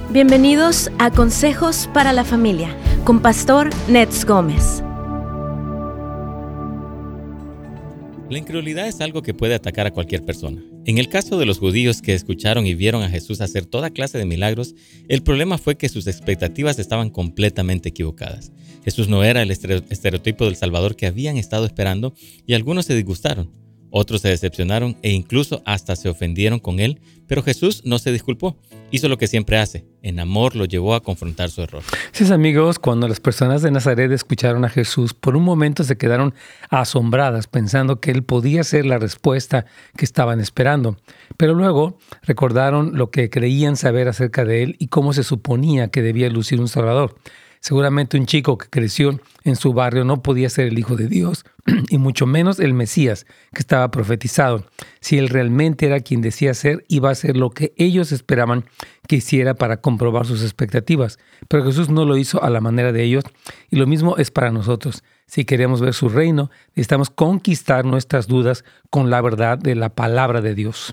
Bienvenidos a Consejos para la Familia con Pastor Nets Gómez. La incredulidad es algo que puede atacar a cualquier persona. En el caso de los judíos que escucharon y vieron a Jesús hacer toda clase de milagros, el problema fue que sus expectativas estaban completamente equivocadas. Jesús no era el estereotipo del Salvador que habían estado esperando y algunos se disgustaron. Otros se decepcionaron e incluso hasta se ofendieron con él, pero Jesús no se disculpó. Hizo lo que siempre hace. En amor lo llevó a confrontar su error. Sí, amigos, cuando las personas de Nazaret escucharon a Jesús, por un momento se quedaron asombradas pensando que él podía ser la respuesta que estaban esperando. Pero luego recordaron lo que creían saber acerca de él y cómo se suponía que debía lucir un Salvador. Seguramente un chico que creció en su barrio no podía ser el Hijo de Dios, y mucho menos el Mesías que estaba profetizado. Si él realmente era quien decía ser, iba a hacer lo que ellos esperaban que hiciera para comprobar sus expectativas. Pero Jesús no lo hizo a la manera de ellos, y lo mismo es para nosotros. Si queremos ver su reino, necesitamos conquistar nuestras dudas con la verdad de la palabra de Dios.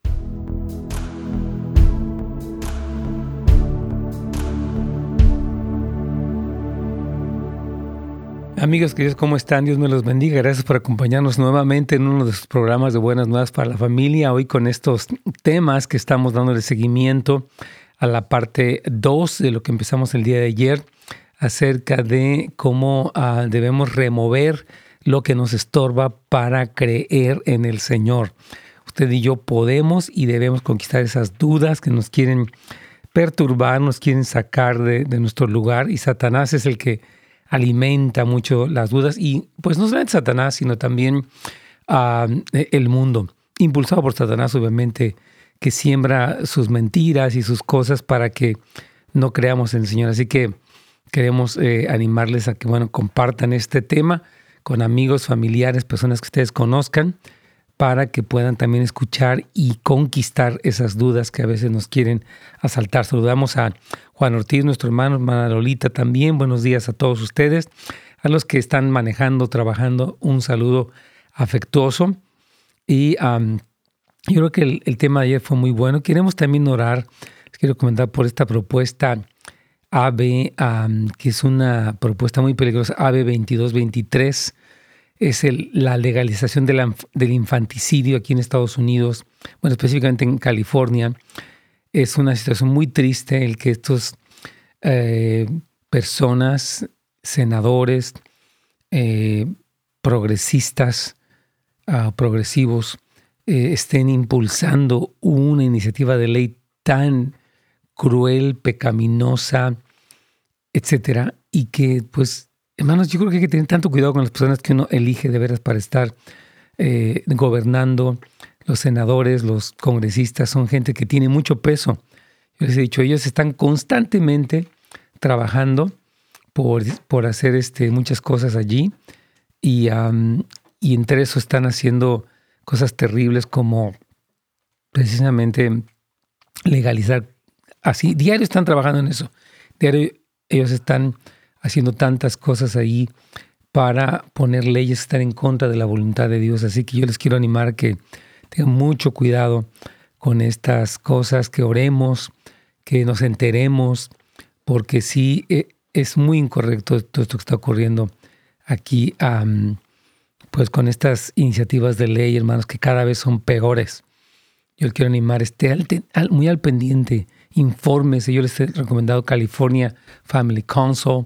Amigos queridos, ¿cómo están? Dios me los bendiga. Gracias por acompañarnos nuevamente en uno de sus programas de Buenas Nuevas para la Familia. Hoy con estos temas que estamos dándole seguimiento a la parte 2 de lo que empezamos el día de ayer, acerca de cómo debemos remover lo que nos estorba para creer en el Señor. Usted y yo podemos y debemos conquistar esas dudas que nos quieren perturbar, nos quieren sacar de nuestro lugar, y Satanás es el que alimenta mucho las dudas, y pues no solamente Satanás, sino también el mundo, impulsado por Satanás, obviamente, que siembra sus mentiras y sus cosas para que no creamos en el Señor. Así que queremos animarles a que compartan este tema con amigos, familiares, personas que ustedes conozcan, para que puedan también escuchar y conquistar esas dudas que a veces nos quieren asaltar. Saludamos a Juan Ortiz, nuestro hermana Lolita también. Buenos días a todos ustedes. A los que están manejando, trabajando, un saludo afectuoso. Y yo creo que el tema de ayer fue muy bueno. Queremos también orar, les quiero comentar por esta propuesta AB, que es una propuesta muy peligrosa, AB 2223. Es la legalización del infanticidio aquí en Estados Unidos, específicamente en California. Es una situación muy triste el que estos personas, senadores, progresistas, progresivos, estén impulsando una iniciativa de ley tan cruel, pecaminosa, etcétera, y que hermanos, yo creo que hay que tener tanto cuidado con las personas que uno elige de veras para estar gobernando. Los senadores, los congresistas son gente que tiene mucho peso. Yo les he dicho, ellos están constantemente trabajando por hacer muchas cosas allí, y entre eso están haciendo cosas terribles como precisamente legalizar. Así, diario están trabajando en eso. Diario ellos están haciendo tantas cosas ahí para poner leyes que están en contra de la voluntad de Dios. Así que yo les quiero animar a que tengan mucho cuidado con estas cosas, que oremos, que nos enteremos, porque sí es muy incorrecto todo esto que está ocurriendo aquí, con estas iniciativas de ley, hermanos, que cada vez son peores. Yo les quiero animar, muy al pendiente, infórmese. Yo les he recomendado California Family Council,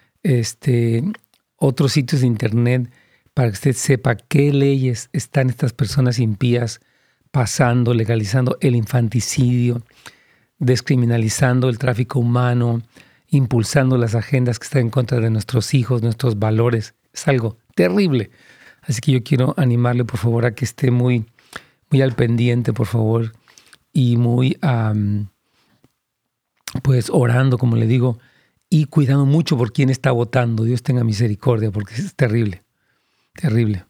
otros sitios de internet, para que usted sepa qué leyes están estas personas impías pasando, legalizando el infanticidio, descriminalizando el tráfico humano, impulsando las agendas que están en contra de nuestros hijos, nuestros valores. Es algo terrible. Así que yo quiero animarle, por favor, a que esté muy, muy al pendiente, por favor, y muy, orando, como le digo, y cuidando mucho por quién está votando. Dios tenga misericordia, porque es terrible, terrible.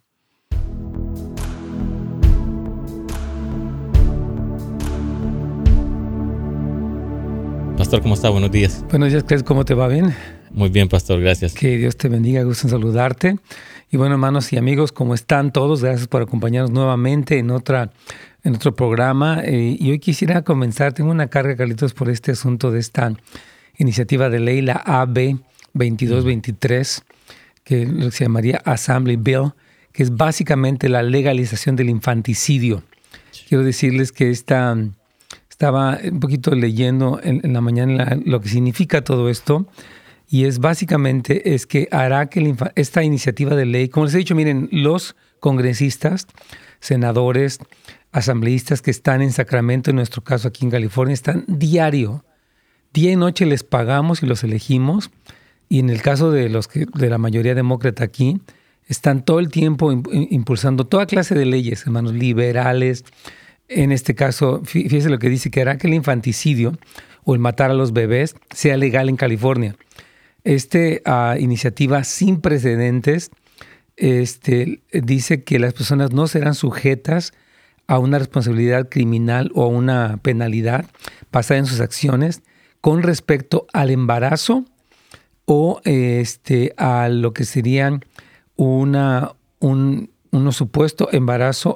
Pastor, ¿cómo está? Buenos días. Buenos días, ¿cómo te va? ¿Bien? Muy bien, Pastor, gracias. Que Dios te bendiga, gusto en saludarte. Y hermanos y amigos, ¿cómo están todos? Gracias por acompañarnos nuevamente en otra en otro programa y hoy quisiera comenzar. Tengo una carga, Carlitos, por este asunto de esta iniciativa de ley, la AB 2223, que se llamaría Assembly Bill, que es básicamente la legalización del infanticidio. Quiero decirles que estaba un poquito leyendo en la mañana lo que significa todo esto, y es básicamente que hará que esta iniciativa de ley, como les he dicho, miren, los congresistas, senadores, asambleístas que están en Sacramento, en nuestro caso aquí en California, están día y noche les pagamos y los elegimos, y en el caso de la mayoría demócrata aquí, están todo el tiempo impulsando toda clase de leyes, hermanos, liberales. En este caso, fíjese lo que dice, que hará que el infanticidio o el matar a los bebés sea legal en California. Iniciativa sin precedentes dice que las personas no serán sujetas a una responsabilidad criminal o a una penalidad basada en sus acciones con respecto al embarazo o a lo que serían un supuesto embarazo,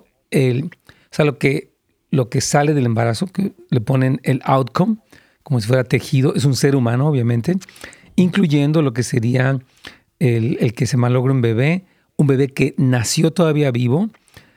lo que sale del embarazo, que le ponen el outcome, como si fuera tejido, es un ser humano, obviamente, incluyendo lo que sería el que se malogre un bebé que nació todavía vivo,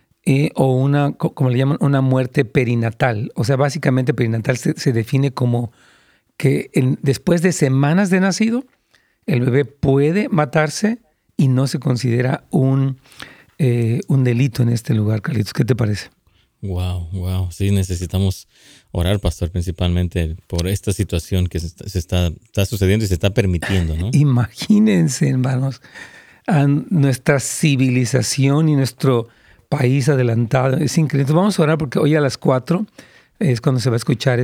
o como le llaman, una muerte perinatal. O sea, básicamente perinatal se define como que después de semanas de nacido, el bebé puede matarse y no se considera un delito en este lugar, Carlitos. ¿Qué te parece? Wow. Sí, necesitamos orar, pastor, principalmente por esta situación que se está sucediendo y se está permitiendo, ¿no? Imagínense, hermanos, a nuestra civilización y nuestro país adelantado. Es increíble. Entonces vamos a orar porque hoy a las 4 es cuando se va a escuchar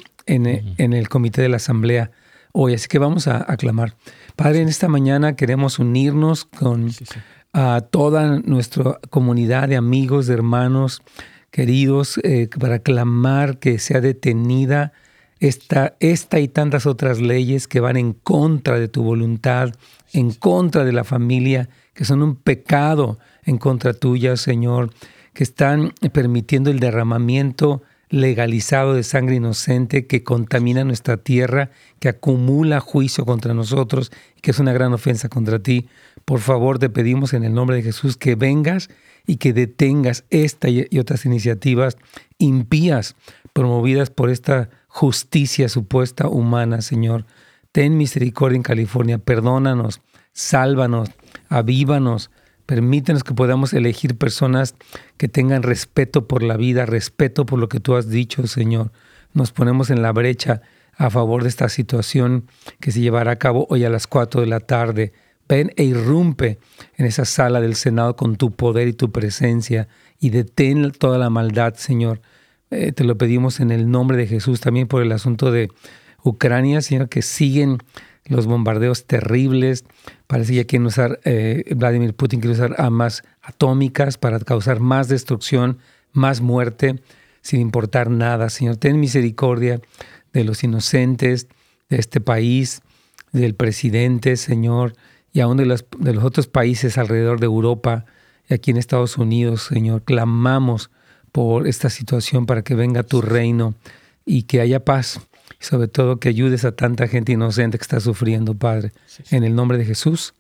en el comité de la asamblea hoy. Así que vamos a clamar. Padre, en esta mañana queremos unirnos con a toda nuestra comunidad de amigos, de hermanos queridos, para clamar que sea detenida esta y tantas otras leyes que van en contra de tu voluntad, en contra de la familia, que son un pecado en contra tuya, Señor, que están permitiendo el derramamiento legalizado de sangre inocente que contamina nuestra tierra, que acumula juicio contra nosotros, que es una gran ofensa contra ti. Por favor, te pedimos en el nombre de Jesús que vengas y que detengas esta y otras iniciativas impías promovidas por esta justicia supuesta humana, Señor. Ten misericordia en California, perdónanos, sálvanos, avívanos, permítenos que podamos elegir personas que tengan respeto por la vida, respeto por lo que tú has dicho, Señor. Nos ponemos en la brecha a favor de esta situación que se llevará a cabo hoy a las 4 de la tarde. Ven e irrumpe en esa sala del Senado con tu poder y tu presencia y detén toda la maldad, Señor. Te lo pedimos en el nombre de Jesús, también por el asunto de Ucrania, Señor, que siguen los bombardeos terribles. Parece que ya quieren usar, Vladimir Putin quiere usar armas atómicas para causar más destrucción, más muerte, sin importar nada. Señor, ten misericordia de los inocentes de este país, del presidente, Señor, y aún de los otros países alrededor de Europa y aquí en Estados Unidos, Señor. Clamamos por esta situación para que venga tu reino y que haya paz. Y sobre todo que ayudes a tanta gente inocente que está sufriendo, Padre. Sí. En el nombre de Jesús.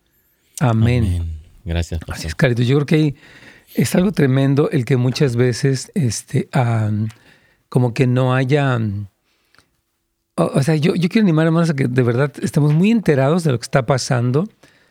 Amén. Gracias, pastor. Así es, Carito. Yo creo que es algo tremendo el que muchas veces como que no haya... O sea, yo quiero animar, hermanos, a que de verdad estemos muy enterados de lo que está pasando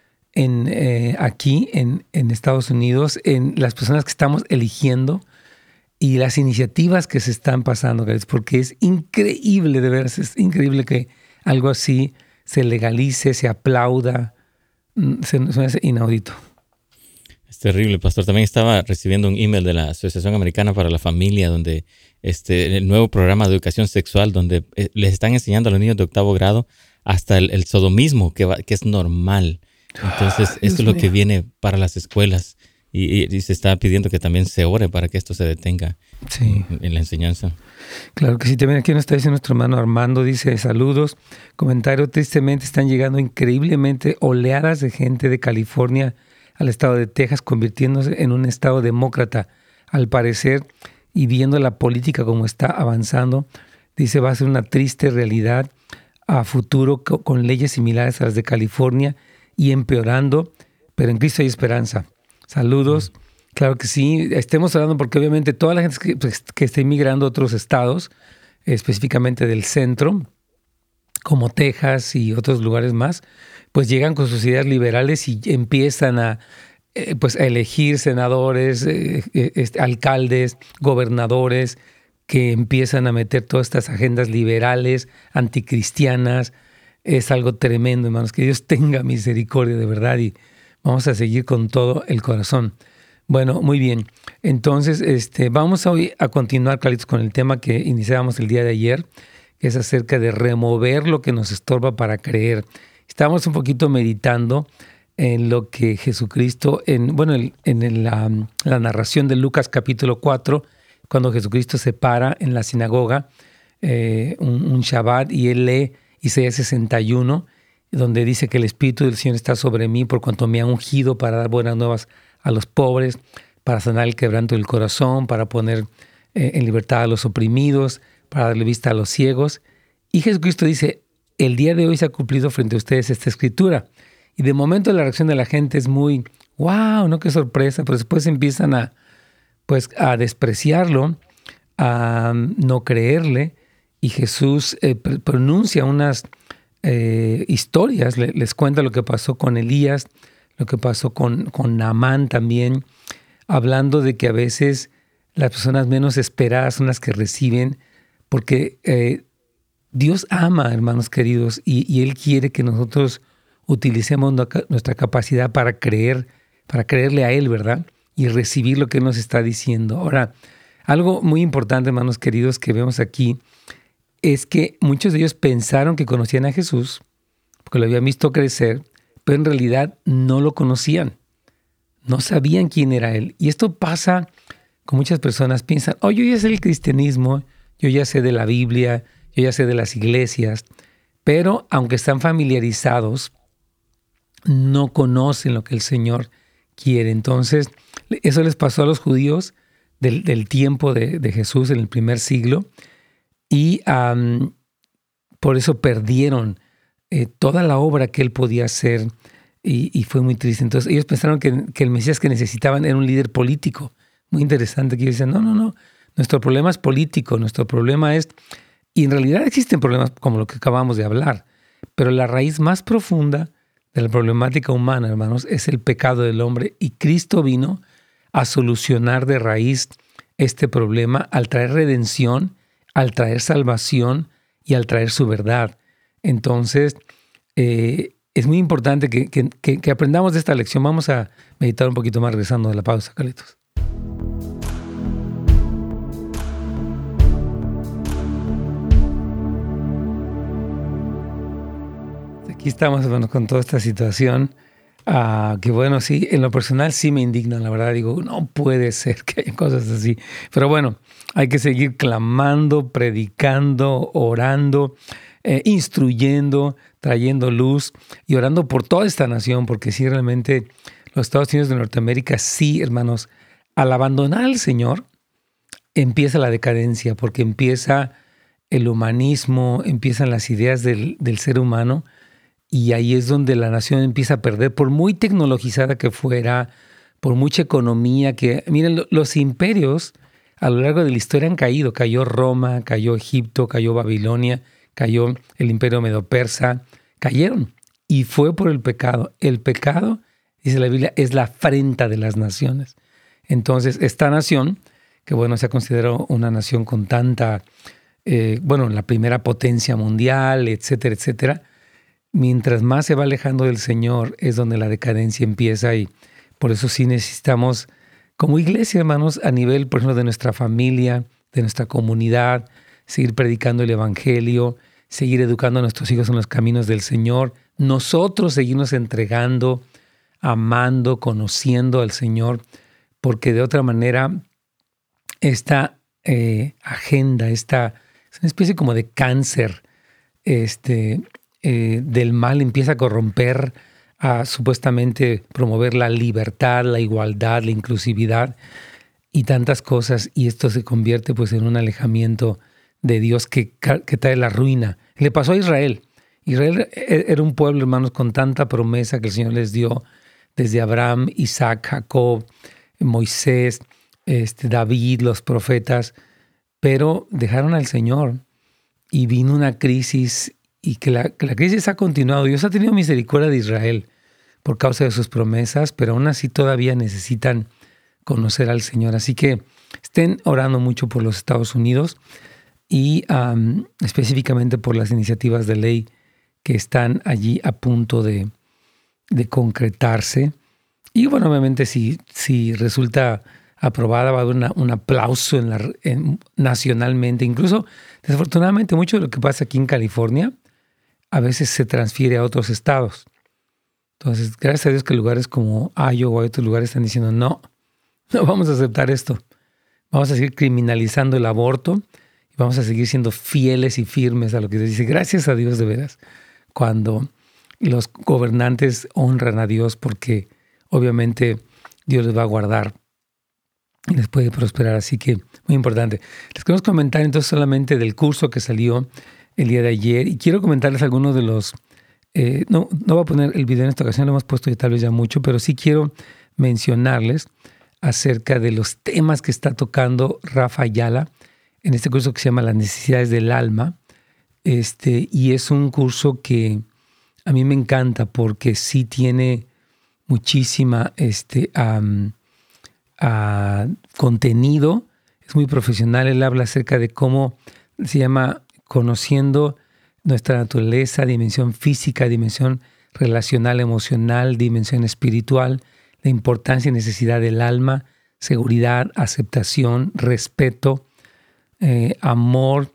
aquí en Estados Unidos, en las personas que estamos eligiendo y las iniciativas que se están pasando, porque es increíble, de veras, es increíble que algo así se legalice, se aplauda, se me hace inaudito. Es terrible, pastor. También estaba recibiendo un email de la Asociación Americana para la Familia, donde el nuevo programa de educación sexual, donde les están enseñando a los niños de 8º grado hasta el sodomismo, que es normal. Entonces, esto es lo que viene para las escuelas. Y se está pidiendo que también se ore para que esto se detenga en la enseñanza. Claro que sí. También aquí nos está diciendo nuestro hermano Armando, dice, saludos. Comentario, tristemente están llegando increíblemente oleadas de gente de California al estado de Texas, convirtiéndose en un estado demócrata. Al parecer, y viendo la política como está avanzando, dice va a ser una triste realidad a futuro con leyes similares a las de California y empeorando, pero en Cristo hay esperanza. Saludos. Claro que sí, estemos hablando porque obviamente toda la gente que está inmigrando a otros estados, específicamente del centro, como Texas y otros lugares más, pues llegan con sus ideas liberales y empiezan a elegir senadores, alcaldes, gobernadores, que empiezan a meter todas estas agendas liberales, anticristianas. Es algo tremendo, hermanos. Que Dios tenga misericordia de verdad y vamos a seguir con todo el corazón. Bueno, muy bien. Entonces, vamos hoy a continuar, Carlitos, con el tema que iniciábamos el día de ayer, que es acerca de remover lo que nos estorba para creer. Estábamos un poquito meditando en lo que Jesucristo, en la narración de Lucas capítulo 4, cuando Jesucristo se para en la sinagoga, un Shabbat, y él lee Isaías 61, donde dice que el Espíritu del Señor está sobre mí por cuanto me ha ungido para dar buenas nuevas a los pobres, para sanar el quebranto del corazón, para poner en libertad a los oprimidos, para darle vista a los ciegos. Y Jesucristo dice, el día de hoy se ha cumplido frente a ustedes esta escritura. Y de momento la reacción de la gente es muy, wow, ¿no? Qué sorpresa. Pero después empiezan a despreciarlo, a no creerle. Y Jesús pronuncia unas historias, les cuenta lo que pasó con Elías, lo que pasó con Naamán también, hablando de que a veces las personas menos esperadas son las que reciben, porque Dios ama, hermanos queridos, y Él quiere que nosotros utilicemos nuestra capacidad para creerle a Él, ¿verdad? Y recibir lo que Él nos está diciendo. Ahora, algo muy importante, hermanos queridos, que vemos aquí, es que muchos de ellos pensaron que conocían a Jesús, porque lo habían visto crecer, pero en realidad no lo conocían. No sabían quién era Él. Y esto pasa con muchas personas. Piensan, yo ya sé el cristianismo, yo ya sé de la Biblia, yo ya sé de las iglesias, pero aunque están familiarizados, no conocen lo que el Señor quiere. Entonces, eso les pasó a los judíos del tiempo de Jesús en el primer siglo, y por eso perdieron toda la obra que Él podía hacer, y fue muy triste. Entonces ellos pensaron que el Mesías que necesitaban era un líder político. Muy interesante que ellos dicen, no, nuestro problema es político, nuestro problema es... Y en realidad existen problemas como lo que acabamos de hablar, pero la raíz más profunda de la problemática humana, hermanos, es el pecado del hombre, y Cristo vino a solucionar de raíz este problema al traer redención, al traer salvación y al traer su verdad. Entonces, es muy importante que aprendamos de esta lección. Vamos a meditar un poquito más regresando de la pausa, Carlitos. Aquí estamos, hermanos, con toda esta situación. Que bueno, sí, en lo personal sí me indigna, la verdad. Digo, no puede ser que haya cosas así. Pero bueno, hay que seguir clamando, predicando, orando, instruyendo, trayendo luz y orando por toda esta nación, porque sí, realmente los Estados Unidos de Norteamérica, sí, hermanos, al abandonar al Señor, empieza la decadencia, porque empieza el humanismo, empiezan las ideas del ser humano, y ahí es donde la nación empieza a perder, por muy tecnologizada que fuera, por mucha economía que... Miren, los imperios a lo largo de la historia han caído. Cayó Roma, cayó Egipto, cayó Babilonia, cayó el imperio medo-persa. Cayeron. Y fue por el pecado. El pecado, dice la Biblia, es la afrenta de las naciones. Entonces, esta nación, que bueno, se ha considerado una nación con tanta... la primera potencia mundial, etcétera, etcétera. Mientras más se va alejando del Señor es donde la decadencia empieza, y por eso sí necesitamos, como iglesia, hermanos, a nivel, por ejemplo, de nuestra familia, de nuestra comunidad, seguir predicando el Evangelio, seguir educando a nuestros hijos en los caminos del Señor, nosotros seguirnos entregando, amando, conociendo al Señor, porque de otra manera esta agenda, es una especie como de cáncer, del mal empieza a corromper, a supuestamente promover la libertad, la igualdad, la inclusividad. y tantas cosas, y esto se convierte pues en un alejamiento de Dios que trae la ruina. Le pasó a Israel. Israel era un pueblo, hermanos, con tanta promesa que el Señor les dio desde Abraham, Isaac, Jacob, Moisés, David, los profetas, pero dejaron al Señor y vino una crisis y que la crisis ha continuado. Dios ha tenido misericordia de Israel por causa de sus promesas, pero aún así todavía necesitan conocer al Señor. Así que estén orando mucho por los Estados Unidos y específicamente por las iniciativas de ley que están allí a punto de concretarse. Y bueno, obviamente si resulta aprobada va a haber un aplauso nacionalmente. Incluso, desafortunadamente, mucho de lo que pasa aquí en California a veces se transfiere a otros estados. Entonces, gracias a Dios que lugares como Iowa o otros lugares están diciendo no vamos a aceptar esto. Vamos a seguir criminalizando el aborto y vamos a seguir siendo fieles y firmes a lo que Dios dice. Gracias a Dios de veras, cuando los gobernantes honran a Dios, porque obviamente Dios les va a guardar y les puede prosperar. Así que muy importante. Les queremos comentar entonces solamente del curso que salió el día de ayer, y quiero comentarles algunos de los... no voy a poner el video en esta ocasión, lo hemos puesto tal vez ya mucho, pero sí quiero mencionarles acerca de los temas que está tocando Rafa Ayala en este curso que se llama Las necesidades del alma. Y es un curso que a mí me encanta porque sí tiene muchísima contenido, es muy profesional. Él habla acerca de cómo se llama conociendo nuestra naturaleza, dimensión física, dimensión relacional, emocional, dimensión espiritual, la importancia y necesidad del alma, seguridad, aceptación, respeto, amor,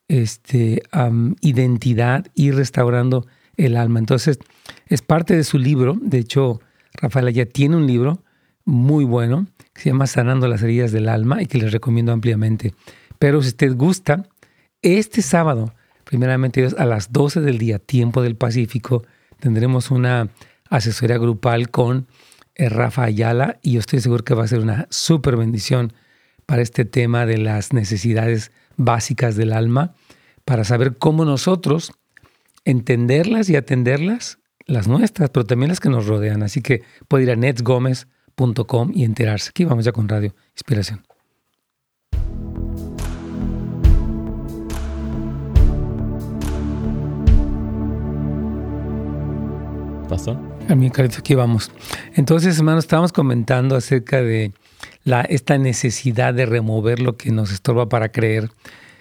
identidad y restaurando el alma. Entonces, es parte de su libro. De hecho, Rafael ya tiene un libro muy bueno que se llama Sanando las heridas del alma y que les recomiendo ampliamente. Pero si usted gusta, este sábado, primeramente a las 12 del día, tiempo del Pacífico, tendremos una asesoría grupal con Rafa Ayala, y yo estoy seguro que va a ser una súper bendición para este tema de las necesidades básicas del alma, para saber cómo nosotros entenderlas y atenderlas, las nuestras, pero también las que nos rodean. Así que puede ir a netsgomez.com y enterarse. Aquí vamos ya con Radio Inspiración. Pastor. Amén, Carlitos, aquí vamos. Entonces, hermanos, estábamos comentando acerca de esta necesidad de remover lo que nos estorba para creer.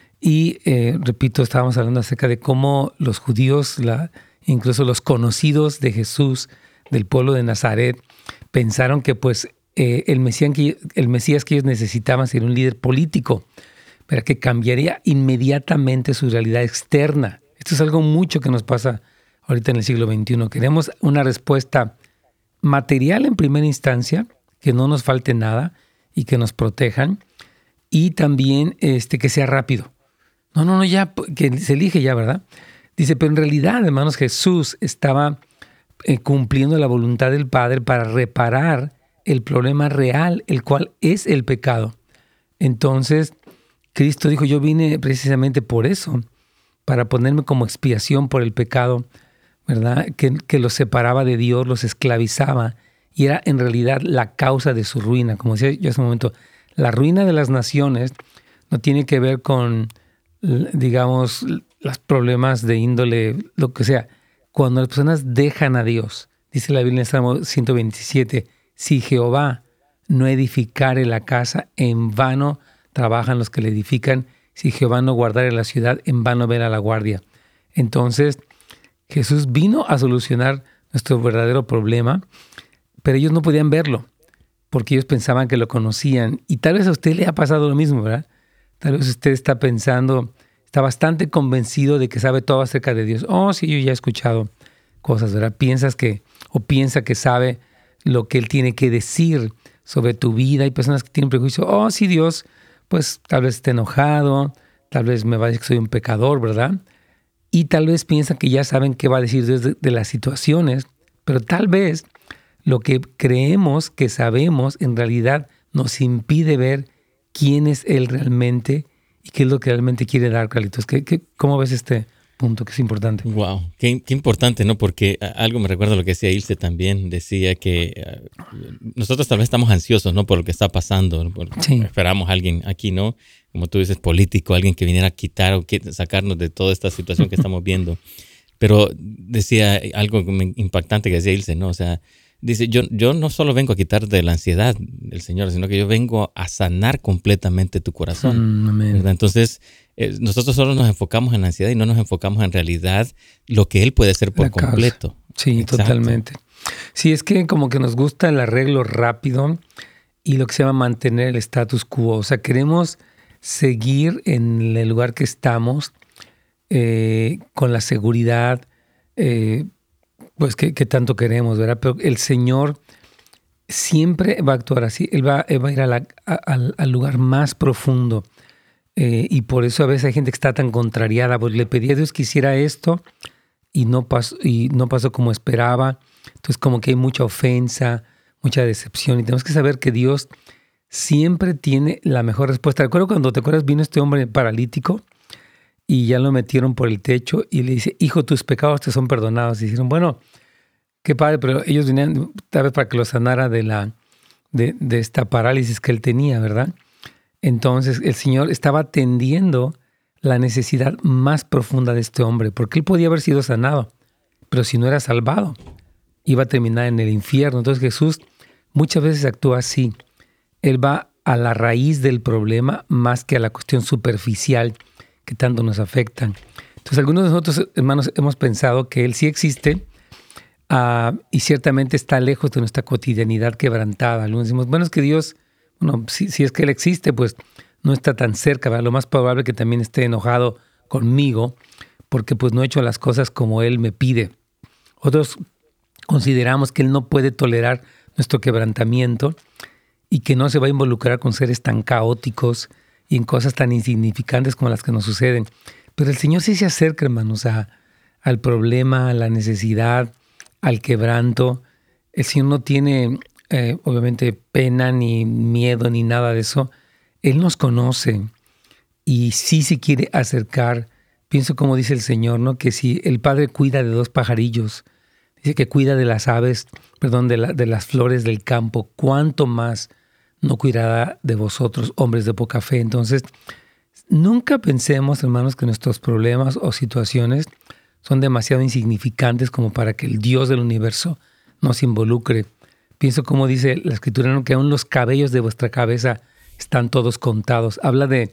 Y, repito, estábamos hablando acerca de cómo los judíos, incluso los conocidos de Jesús, del pueblo de Nazaret, pensaron que pues el Mesías que ellos necesitaban sería un líder político, pero que cambiaría inmediatamente su realidad externa. Esto es algo mucho que nos pasa ahorita en el siglo XXI. Queremos una respuesta material en primera instancia, que no nos falte nada y que nos protejan, y también que sea rápido. No, ya, que se elige ya, ¿verdad? Dice, pero en realidad, hermanos, Jesús estaba cumpliendo la voluntad del Padre para reparar el problema real, el cual es el pecado. Entonces, Cristo dijo, yo vine precisamente por eso, para ponerme como expiación por el pecado, ¿verdad? Que los separaba de Dios, los esclavizaba, y era en realidad la causa de su ruina. Como decía yo hace un momento, la ruina de las naciones no tiene que ver con, digamos, los problemas de índole, lo que sea. Cuando las personas dejan a Dios, dice la Biblia en Salmo 127, si Jehová no edificare la casa, en vano trabajan los que le edifican. Si Jehová no guardare la ciudad, en vano vela la guardia. Entonces, Jesús vino a solucionar nuestro verdadero problema, pero ellos no podían verlo, porque ellos pensaban que lo conocían. Y tal vez a usted le ha pasado lo mismo, ¿verdad? Tal vez usted está pensando, está bastante convencido de que sabe todo acerca de Dios. Oh, sí, yo ya he escuchado cosas, ¿verdad? Piensa que sabe lo que Él tiene que decir sobre tu vida. Hay personas que tienen prejuicio. Oh, sí, Dios, pues tal vez esté enojado, tal vez me va a decir que soy un pecador, ¿verdad? Y tal vez piensan que ya saben qué va a decir Dios de las situaciones, pero tal vez lo que creemos que sabemos en realidad nos impide ver quién es Él realmente y qué es lo que realmente quiere dar, Carlitos. ¿Cómo ves este punto que es importante? Wow, qué importante, ¿no? Porque algo me recuerda a lo que decía Ilse también. Decía que nosotros tal vez estamos ansiosos, ¿no? Por lo que está pasando, ¿no? Sí. Esperamos a alguien aquí, ¿no? Como tú dices, político, alguien que viniera a quitar o sacarnos de toda esta situación que estamos viendo. Pero decía algo impactante que decía Ilse, ¿no? O sea, dice, yo no solo vengo a quitar de la ansiedad del Señor, sino que yo vengo a sanar completamente tu corazón. ¿Verdad? Entonces, nosotros solo nos enfocamos en la ansiedad y no nos enfocamos en realidad lo que Él puede hacer por completo. Sí, exacto. Totalmente. Sí, es que como que nos gusta el arreglo rápido y lo que se llama mantener el status quo. O sea, queremos seguir en el lugar que estamos con la seguridad, pues que tanto queremos, ¿verdad? Pero el Señor siempre va a actuar así. Él va a ir al lugar más profundo. Y por eso a veces hay gente que está tan contrariada, pues le pedí a Dios que hiciera esto y no pasó como esperaba. Entonces como que hay mucha ofensa, mucha decepción y tenemos que saber que Dios siempre tiene la mejor respuesta. Recuerdo cuando, ¿te acuerdas? Vino este hombre paralítico y ya lo metieron por el techo y le dice, hijo, tus pecados te son perdonados. Y dijeron, bueno, qué padre, pero ellos venían tal vez para que lo sanara de esta parálisis que él tenía, ¿verdad? Entonces el Señor estaba atendiendo la necesidad más profunda de este hombre, porque él podía haber sido sanado, pero si no era salvado, iba a terminar en el infierno. Entonces Jesús muchas veces actúa así. Él va a la raíz del problema más que a la cuestión superficial que tanto nos afectan. Entonces algunos de nosotros, hermanos, hemos pensado que Él sí existe y ciertamente está lejos de nuestra cotidianidad quebrantada. Algunos decimos, bueno, es que Dios, bueno, si es que Él existe, pues no está tan cerca, ¿verdad? Lo más probable es que también esté enojado conmigo porque pues no he hecho las cosas como Él me pide. Otros consideramos que Él no puede tolerar nuestro quebrantamiento y que no se va a involucrar con seres tan caóticos y en cosas tan insignificantes como las que nos suceden. Pero el Señor sí se acerca, hermanos, al problema, a la necesidad, al quebranto. El Señor no tiene, obviamente, pena, ni miedo, ni nada de eso. Él nos conoce y sí se quiere acercar. Pienso como dice el Señor, ¿no? Que si el Padre cuida de 2 pajarillos, dice que cuida de las aves, de las flores del campo, ¿cuánto más no cuidará de vosotros, hombres de poca fe? Entonces, nunca pensemos, hermanos, que nuestros problemas o situaciones son demasiado insignificantes como para que el Dios del universo nos involucre. Pienso como dice la Escritura, ¿no? Que aún los cabellos de vuestra cabeza están todos contados. Habla de,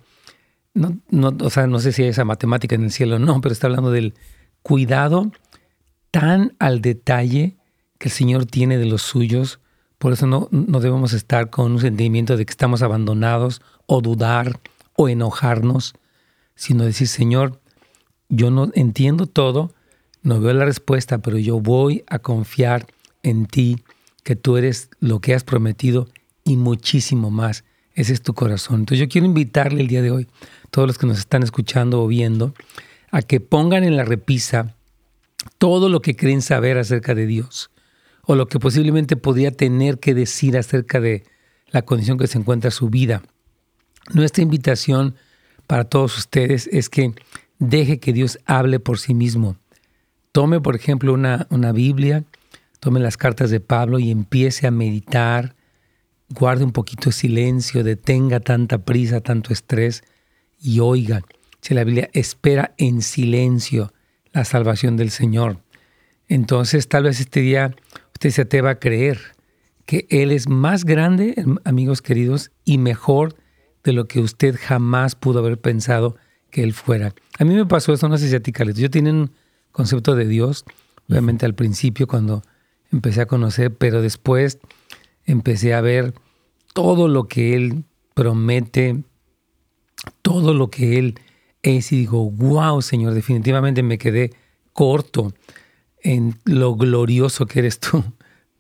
o sea, no sé si hay esa matemática en el cielo o no, pero está hablando del cuidado tan al detalle que el Señor tiene de los suyos. Por eso no debemos estar con un sentimiento de que estamos abandonados o dudar o enojarnos, sino decir, Señor, yo no entiendo todo, no veo la respuesta, pero yo voy a confiar en ti, que tú eres lo que has prometido y muchísimo más. Ese es tu corazón. Entonces yo quiero invitarle el día de hoy, todos los que nos están escuchando o viendo, a que pongan en la repisa todo lo que creen saber acerca de Dios o lo que posiblemente podría tener que decir acerca de la condición que se encuentra su vida. Nuestra invitación para todos ustedes es que deje que Dios hable por sí mismo. Tome, por ejemplo, una Biblia, tome las cartas de Pablo y empiece a meditar, guarde un poquito de silencio, detenga tanta prisa, tanto estrés y oiga. Si la Biblia espera en silencio la salvación del Señor. Entonces, tal vez este día usted se atreva a creer que Él es más grande, amigos queridos, y mejor de lo que usted jamás pudo haber pensado que Él fuera. A mí me pasó eso, no sé si a ti, Carlitos. Yo tenía un concepto de Dios, obviamente al principio cuando empecé a conocer, pero después empecé a ver todo lo que Él promete, todo lo que Él es, y digo, wow, Señor, definitivamente me quedé corto en lo glorioso que eres tú.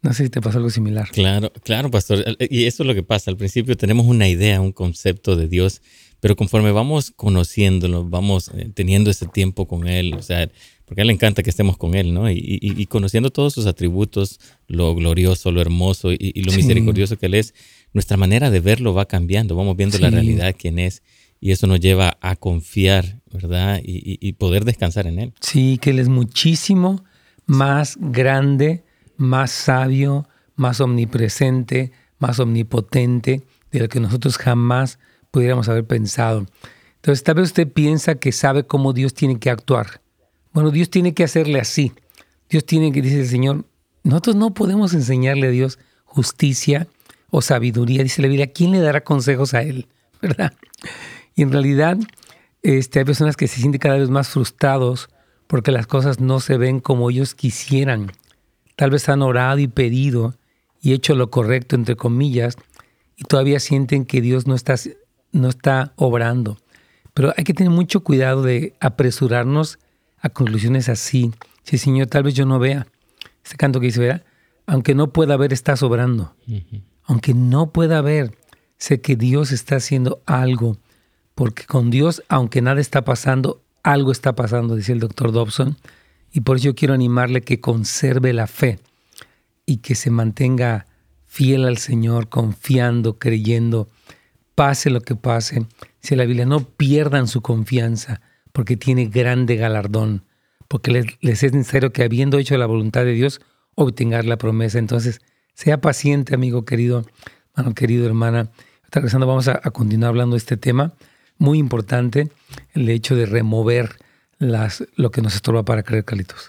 No sé si te pasó algo similar. Claro, claro, pastor. Y eso es lo que pasa. Al principio tenemos una idea, un concepto de Dios, pero conforme vamos conociéndolo, vamos teniendo ese tiempo con Él, o sea, porque a Él le encanta que estemos con Él, ¿no? Y conociendo todos sus atributos, lo glorioso, lo hermoso y lo misericordioso que Él es, nuestra manera de verlo va cambiando, vamos viendo la realidad, quién es, y eso nos lleva a confiar, ¿verdad? Y poder descansar en Él. Sí, que Él es muchísimo más grande, más sabio, más omnipresente, más omnipotente de lo que nosotros jamás pudiéramos haber pensado. Entonces, tal vez usted piensa que sabe cómo Dios tiene que actuar. Bueno, Dios tiene que hacerle así. Dios tiene que, dice el Señor, nosotros no podemos enseñarle a Dios justicia o sabiduría. Dice la Biblia, ¿quién le dará consejos a Él? ¿Verdad? Y en realidad, hay personas que se sienten cada vez más frustrados porque las cosas no se ven como ellos quisieran. Tal vez han orado y pedido y hecho lo correcto, entre comillas, y todavía sienten que Dios no está obrando. Pero hay que tener mucho cuidado de apresurarnos a conclusiones así. Sí, Señor, tal vez yo no vea. Este canto que dice, ¿verdad? Aunque no pueda ver, estás obrando. Uh-huh. Aunque no pueda ver, sé que Dios está haciendo algo. Porque con Dios, aunque nada está pasando, algo está pasando, dice el Dr. Dobson. Y por eso yo quiero animarle que conserve la fe y que se mantenga fiel al Señor, confiando, creyendo, pase lo que pase. Dice la Biblia, no pierdan su confianza porque tiene grande galardón, porque les es necesario que habiendo hecho la voluntad de Dios, obtengan la promesa. Entonces, sea paciente, amigo querido, hermano querido, hermana. Regresando, vamos a continuar hablando de este tema. Muy importante, el hecho de remover lo que nos estorba para creer, Carlitos.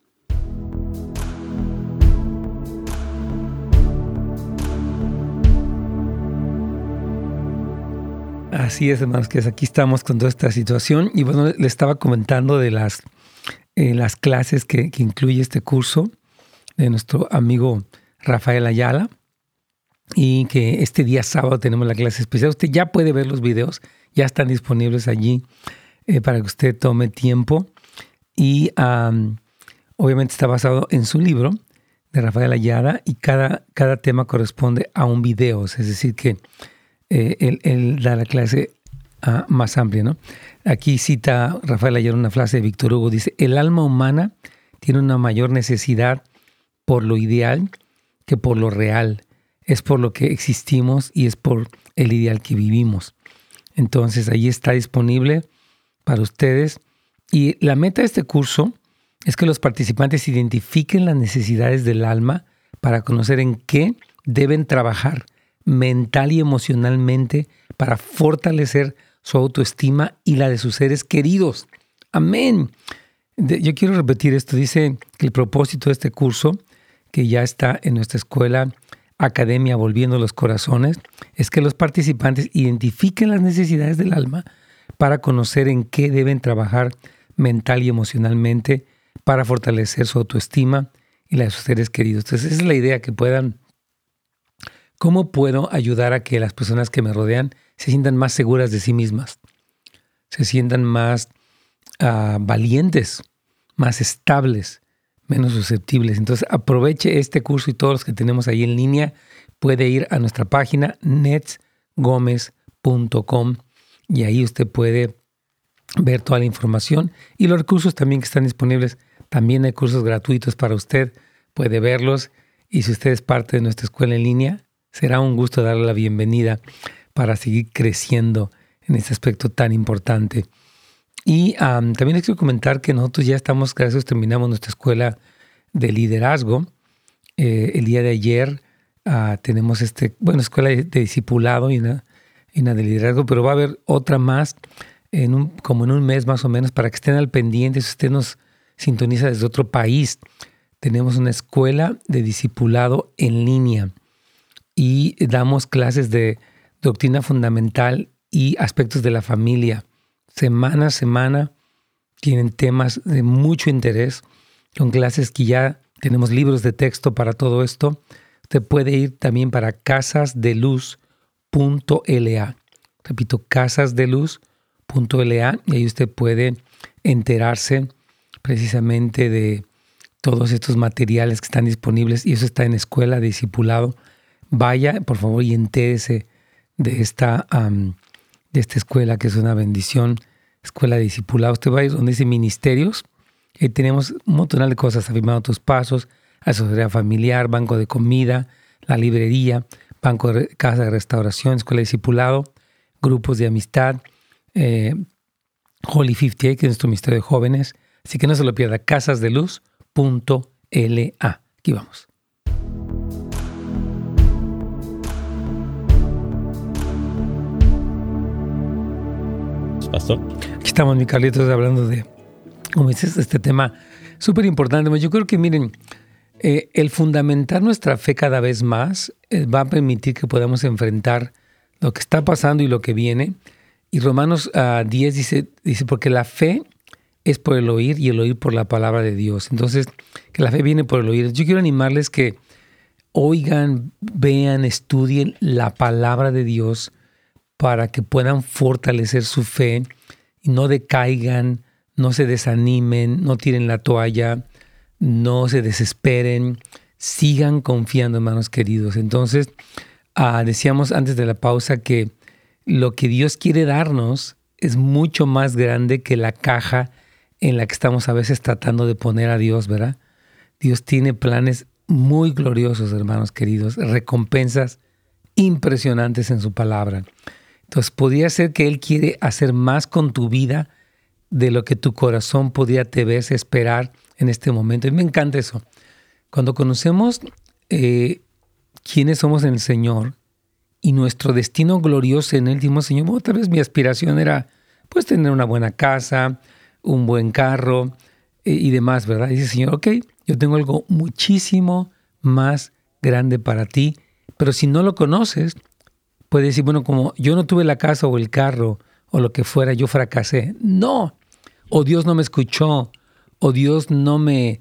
Así es, hermanos, que aquí estamos con toda esta situación. Y bueno, le estaba comentando de las clases que incluye este curso de nuestro amigo Rafael Ayala. Y que este día sábado tenemos la clase especial. Usted ya puede ver los videos, ya están disponibles allí para que usted tome tiempo. Y obviamente está basado en su libro de Rafael Ayala y cada tema corresponde a un video. Es decir, que él da la clase más amplia, ¿no? Aquí cita Rafael Ayala una frase de Víctor Hugo. Dice, el alma humana tiene una mayor necesidad por lo ideal que por lo real. Es por lo que existimos y es por el ideal que vivimos. Entonces, ahí está disponible para ustedes. Y la meta de este curso es que los participantes identifiquen las necesidades del alma para conocer en qué deben trabajar mental y emocionalmente para fortalecer su autoestima y la de sus seres queridos. Amén. Yo quiero repetir esto. Dice que el propósito de este curso, que ya está en nuestra escuela Academia Volviendo los Corazones, es que los participantes identifiquen las necesidades del alma para conocer en qué deben trabajar mental y emocionalmente para fortalecer su autoestima y la de sus seres queridos. Entonces, esa es la idea, que puedan, ¿cómo puedo ayudar a que las personas que me rodean se sientan más seguras de sí mismas? Se sientan más valientes, más estables, menos susceptibles. Entonces, aproveche este curso y todos los que tenemos ahí en línea. Puede ir a nuestra página netsgomez.com y ahí usted puede ver toda la información y los recursos también que están disponibles. También hay cursos gratuitos para usted. Puede verlos y si usted es parte de nuestra escuela en línea, será un gusto darle la bienvenida para seguir creciendo en este aspecto tan importante. Y también les quiero comentar que nosotros ya estamos, gracias a Dios, terminamos nuestra escuela de liderazgo. El día de ayer tenemos escuela de discipulado y una de liderazgo, pero va a haber otra más como en un mes más o menos, para que estén al pendiente. Si usted nos sintoniza desde otro país, tenemos una escuela de discipulado en línea y damos clases de doctrina fundamental y aspectos de la familia. Semana a semana tienen temas de mucho interés. Son clases que ya tenemos libros de texto para todo esto. Usted puede ir también para casasdeluz.la. Repito, casasdeluz.la, y ahí usted puede enterarse precisamente de todos estos materiales que están disponibles y eso está en Escuela de Discipulado. Vaya, por favor, y entérese de esta escuela que es una bendición, Escuela de Discipulado. Usted va a ir donde dice ministerios, y tenemos un montón de cosas, Afirmando tus pasos, asesoría familiar, banco de comida, la librería, banco de casa de restauración, Escuela de Discipulado, grupos de amistad, Holy 58, que es nuestro ministerio de jóvenes. Así que no se lo pierda, casasdeluz.la. Aquí vamos. Pastor. Aquí estamos, mi Carlitos, hablando de, como dices, este tema súper importante. Yo creo que, miren, el fundamentar nuestra fe cada vez más va a permitir que podamos enfrentar lo que está pasando y lo que viene. Y Romanos 10 dice, porque la fe es por el oír y el oír por la palabra de Dios. Entonces, que la fe viene por el oír. Yo quiero animarles que oigan, vean, estudien la palabra de Dios para que puedan fortalecer su fe y no decaigan, no se desanimen, no tiren la toalla, no se desesperen, sigan confiando, hermanos queridos. Entonces, decíamos antes de la pausa que lo que Dios quiere darnos es mucho más grande que la caja en la que estamos a veces tratando de poner a Dios, ¿verdad? Dios tiene planes muy gloriosos, hermanos queridos, recompensas impresionantes en su palabra. Entonces, podría ser que Él quiere hacer más con tu vida de lo que tu corazón podría te ver esperar en este momento. Y me encanta eso. Cuando conocemos quiénes somos en el Señor y nuestro destino glorioso en Él, decimos, Señor, otra vez mi aspiración era pues tener una buena casa, un buen carro y demás, ¿verdad? Y dice, Señor, ok, yo tengo algo muchísimo más grande para ti, pero si no lo conoces, puedes decir, bueno, como yo no tuve la casa o el carro o lo que fuera, yo fracasé. No, o Dios no me escuchó, o Dios no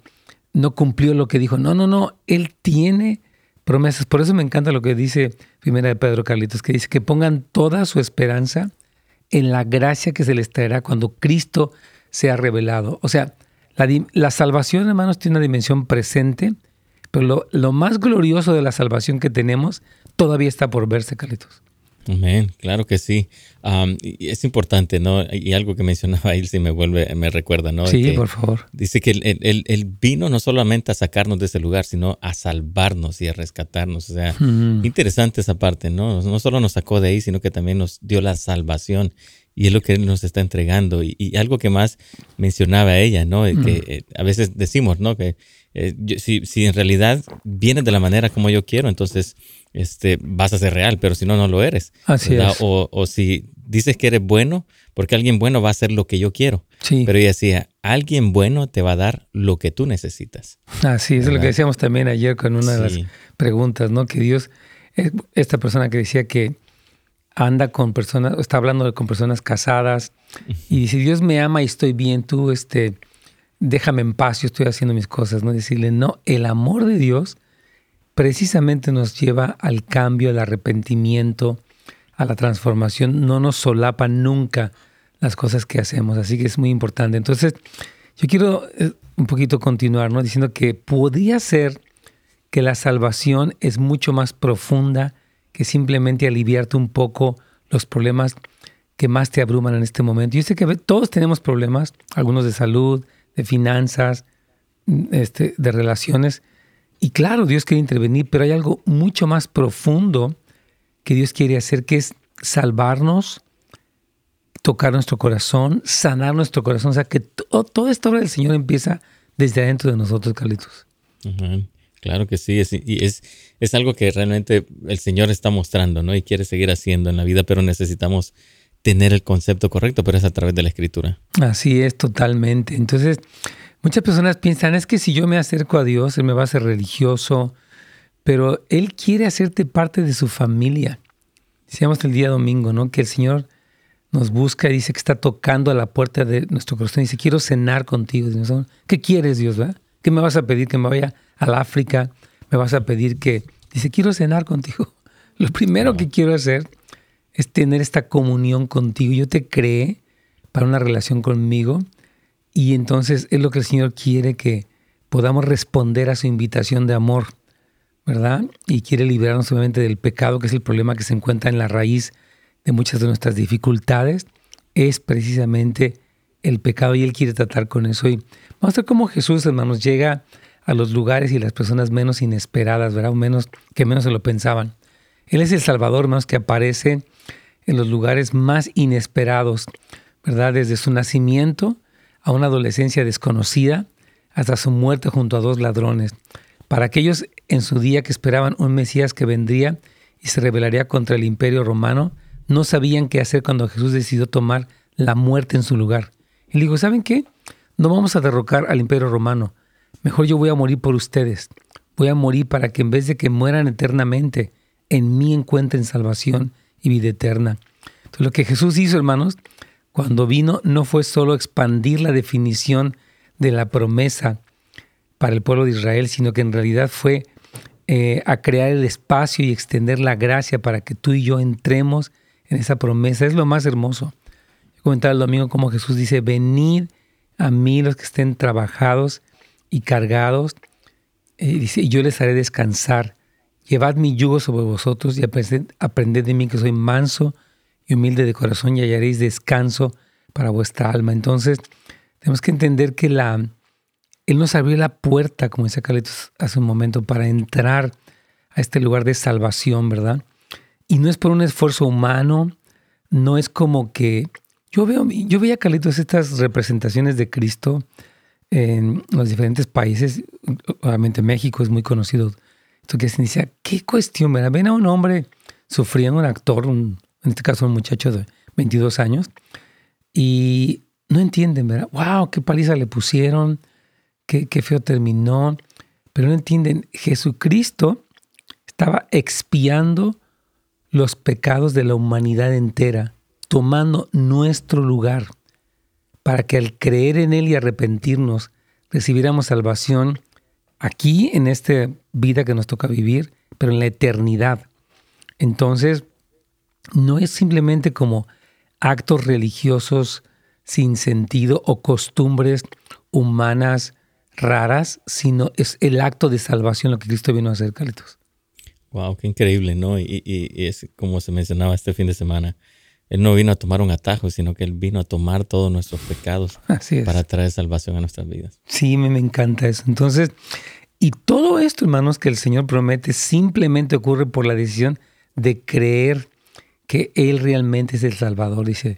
cumplió lo que dijo. No, Él tiene promesas. Por eso me encanta lo que dice Primera de Pedro, Carlitos, que dice que pongan toda su esperanza en la gracia que se les traerá cuando Cristo sea revelado. O sea, la salvación, hermanos, tiene una dimensión presente, pero lo más glorioso de la salvación que tenemos todavía está por verse, Carlitos. Amén, claro que sí. Y es importante, ¿no? Y algo que mencionaba él, si me recuerda, ¿no? Sí, que por favor. Dice que él vino no solamente a sacarnos de ese lugar, sino a salvarnos y a rescatarnos. O sea, interesante esa parte, ¿no? No solo nos sacó de ahí, sino que también nos dio la salvación. Y es lo que Él nos está entregando. Y algo que más mencionaba ella, ¿no? Que a veces decimos, ¿no? Que si en realidad vienes de la manera como yo quiero, entonces vas a ser real, pero si no, no lo eres. Así ¿verdad? es. O si dices que eres bueno, porque alguien bueno va a hacer lo que yo quiero. Sí. Pero ella decía, alguien bueno te va a dar lo que tú necesitas. Así es lo que decíamos también ayer con una de las preguntas, ¿no? Que Dios, esta persona que decía que anda con personas, está hablando con personas casadas y dice, Dios me ama y estoy bien, tú déjame en paz, yo estoy haciendo mis cosas, ¿no? Decirle, no, el amor de Dios precisamente nos lleva al cambio, al arrepentimiento, a la transformación, no nos solapa nunca las cosas que hacemos, así que es muy importante. Entonces, yo quiero un poquito continuar, ¿no? Diciendo que podría ser que la salvación es mucho más profunda que simplemente aliviarte un poco los problemas que más te abruman en este momento. Yo sé que todos tenemos problemas, algunos de salud, de finanzas, de relaciones, y claro, Dios quiere intervenir, pero hay algo mucho más profundo que Dios quiere hacer, que es salvarnos, tocar nuestro corazón, sanar nuestro corazón. O sea, que toda esta obra del Señor empieza desde adentro de nosotros, Carlitos. Uh-huh. Claro que sí, es algo que realmente el Señor está mostrando, ¿no? Y quiere seguir haciendo en la vida, pero necesitamos tener el concepto correcto, pero es a través de la Escritura. Así es, totalmente. Entonces, muchas personas piensan, es que si yo me acerco a Dios, Él me va a hacer religioso, pero Él quiere hacerte parte de su familia. Decíamos el día domingo, ¿no? Que el Señor nos busca y dice que está tocando a la puerta de nuestro corazón y dice, quiero cenar contigo. ¿Qué quieres, Dios, verdad? ¿Qué me vas a pedir? ¿Que me vaya al África? ¿Me vas a pedir que...? Dice, quiero cenar contigo. Lo primero que quiero hacer es tener esta comunión contigo. Yo te creé para una relación conmigo y entonces es lo que el Señor quiere que podamos responder a su invitación de amor, ¿verdad? Y quiere liberarnos obviamente del pecado, que es el problema que se encuentra en la raíz de muchas de nuestras dificultades, es precisamente el pecado, y Él quiere tratar con eso. Y vamos a ver cómo Jesús, hermanos, llega a los lugares y las personas menos inesperadas, ¿verdad? O menos se lo pensaban. Él es el Salvador, hermanos, que aparece en los lugares más inesperados, ¿verdad? Desde su nacimiento a una adolescencia desconocida hasta su muerte junto a 2 ladrones. Para aquellos en su día que esperaban un Mesías que vendría y se rebelaría contra el Imperio Romano, no sabían qué hacer cuando Jesús decidió tomar la muerte en su lugar. Él dijo, ¿saben qué? No vamos a derrocar al Imperio Romano. Mejor yo voy a morir por ustedes. Voy a morir para que en vez de que mueran eternamente, en mí encuentren salvación y vida eterna. Entonces, lo que Jesús hizo, hermanos, cuando vino, no fue solo expandir la definición de la promesa para el pueblo de Israel, sino que en realidad fue a crear el espacio y extender la gracia para que tú y yo entremos en esa promesa. Es lo más hermoso. Yo comentaba el domingo cómo Jesús dice, venid a mí los que estén trabajados y cargados, dice, y yo les haré descansar. Llevad mi yugo sobre vosotros y aprended de mí que soy manso y humilde de corazón y hallaréis descanso para vuestra alma. Entonces, tenemos que entender que Él nos abrió la puerta, como decía Carlitos hace un momento, para entrar a este lugar de salvación, ¿verdad? Y no es por un esfuerzo humano, no es como que... Yo veía, Carlitos, estas representaciones de Cristo en los diferentes países. Obviamente México es muy conocido. Esto que se decía, qué cuestión, ¿verdad? Ven a un hombre sufriendo, un actor, en este caso un muchacho de 22 años, y no entienden, ¿verdad? ¡Wow! ¡Qué paliza le pusieron! Qué feo terminó! Pero no entienden, Jesucristo estaba expiando los pecados de la humanidad entera, tomando nuestro lugar, para que al creer en Él y arrepentirnos, recibiéramos salvación aquí, en esta vida que nos toca vivir, pero en la eternidad. Entonces, no es simplemente como actos religiosos sin sentido o costumbres humanas raras, sino es el acto de salvación lo que Cristo vino a hacer, Carlitos. Wow, qué increíble, ¿no? Y es como se mencionaba este fin de semana. Él no vino a tomar un atajo, sino que Él vino a tomar todos nuestros pecados para traer salvación a nuestras vidas. Sí, me encanta eso. Entonces, y todo esto, hermanos, que el Señor promete simplemente ocurre por la decisión de creer que Él realmente es el Salvador. Dice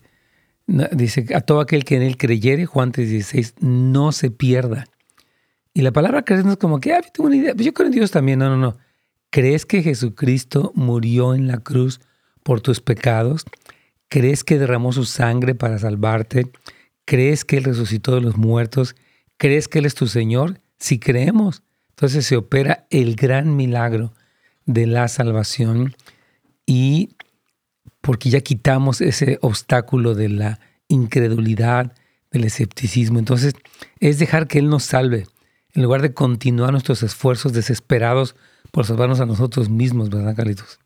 a todo aquel que en Él creyere, Juan 3:16, no se pierda. Y la palabra creer no es como que, yo tengo una idea, pues yo creo en Dios también. No. ¿Crees que Jesucristo murió en la cruz por tus pecados? ¿Crees que derramó su sangre para salvarte? ¿Crees que Él resucitó de los muertos? ¿Crees que Él es tu Señor? Si creemos, entonces se opera el gran milagro de la salvación, y porque ya quitamos ese obstáculo de la incredulidad, del escepticismo. Entonces es dejar que Él nos salve, en lugar de continuar nuestros esfuerzos desesperados por salvarnos a nosotros mismos, ¿verdad, Carlitos?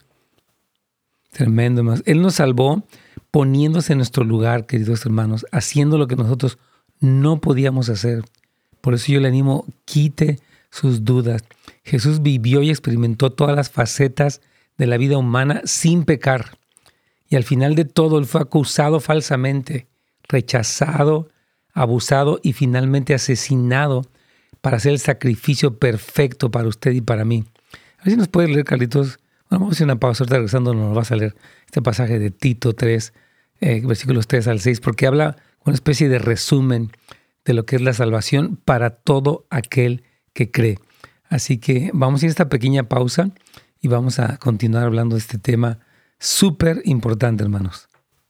Tremendo, más. Él nos salvó poniéndose en nuestro lugar, queridos hermanos, haciendo lo que nosotros no podíamos hacer. Por eso yo le animo, quite sus dudas. Jesús vivió y experimentó todas las facetas de la vida humana sin pecar. Y al final de todo, Él fue acusado falsamente, rechazado, abusado y finalmente asesinado para hacer el sacrificio perfecto para usted y para mí. A ver si nos puede leer, Carlitos. Bueno, vamos a hacer una pausa, ahorita regresando nos vas a leer este pasaje de Tito 3, versículos 3 al 6, porque habla una especie de resumen de lo que es la salvación para todo aquel que cree. Así que vamos a ir a esta pequeña pausa y vamos a continuar hablando de este tema súper importante, hermanos.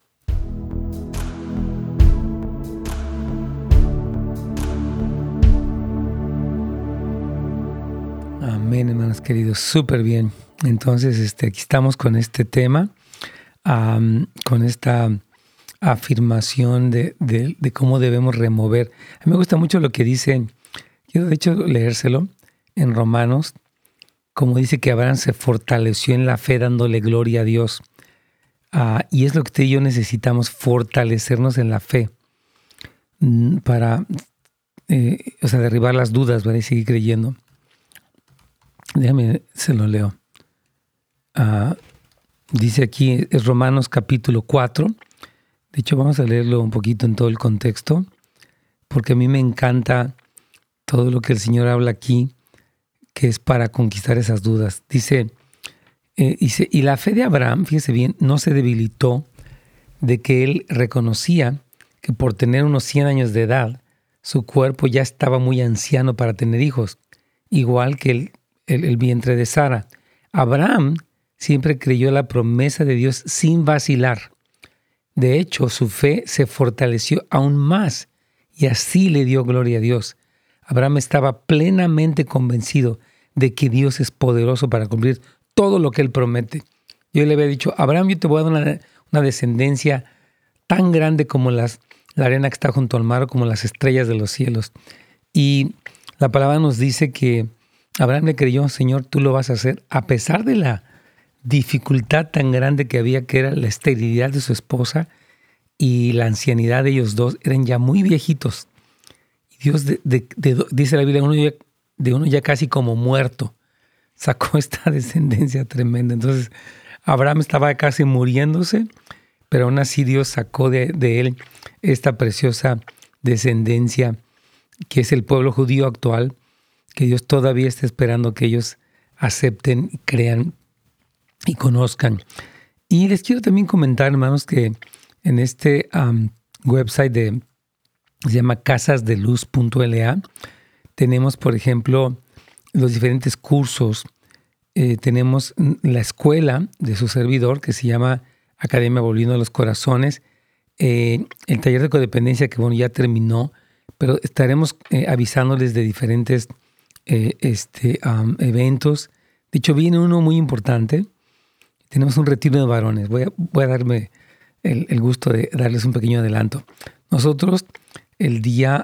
Amén, hermanos queridos, súper bien. Entonces, aquí estamos con este tema, con esta afirmación de cómo debemos remover. A mí me gusta mucho lo que dice, quiero de hecho leérselo en Romanos, como dice que Abraham se fortaleció en la fe dándole gloria a Dios. Y es lo que usted y yo necesitamos, fortalecernos en la fe para derribar las dudas, ¿verdad? Y seguir creyendo. Déjame, se lo leo. Dice aquí, es Romanos capítulo 4. De hecho, vamos a leerlo un poquito en todo el contexto, porque a mí me encanta todo lo que el Señor habla aquí, que es para conquistar esas dudas. Dice, y la fe de Abraham, fíjese bien, no se debilitó de que él reconocía que por tener unos 100 años de edad, su cuerpo ya estaba muy anciano para tener hijos, igual que el vientre de Sara. Abraham siempre creyó la promesa de Dios sin vacilar. De hecho, su fe se fortaleció aún más y así le dio gloria a Dios. Abraham estaba plenamente convencido de que Dios es poderoso para cumplir todo lo que Él promete. Yo le había dicho, Abraham, yo te voy a dar una descendencia tan grande como la arena que está junto al mar, como las estrellas de los cielos. Y la palabra nos dice que Abraham le creyó, Señor, tú lo vas a hacer, a pesar de la dificultad tan grande que había, que era la esterilidad de su esposa y la ancianidad de ellos dos, eran ya muy viejitos. Y Dios, dice la Biblia, de uno ya casi como muerto, sacó esta descendencia tremenda. Entonces, Abraham estaba casi muriéndose, pero aún así Dios sacó de él esta preciosa descendencia, que es el pueblo judío actual, que Dios todavía está esperando que ellos acepten, crean y conozcan. Y les quiero también comentar, hermanos, que en este website se llama casasdeluz.la, tenemos, por ejemplo, los diferentes cursos. Tenemos la escuela de su servidor, que se llama Academia Volviendo a los Corazones, el taller de codependencia, que bueno, ya terminó, pero estaremos avisándoles de diferentes eventos. De hecho, viene uno muy importante. Tenemos un retiro de varones. Voy a darme el gusto de darles un pequeño adelanto. Nosotros, el día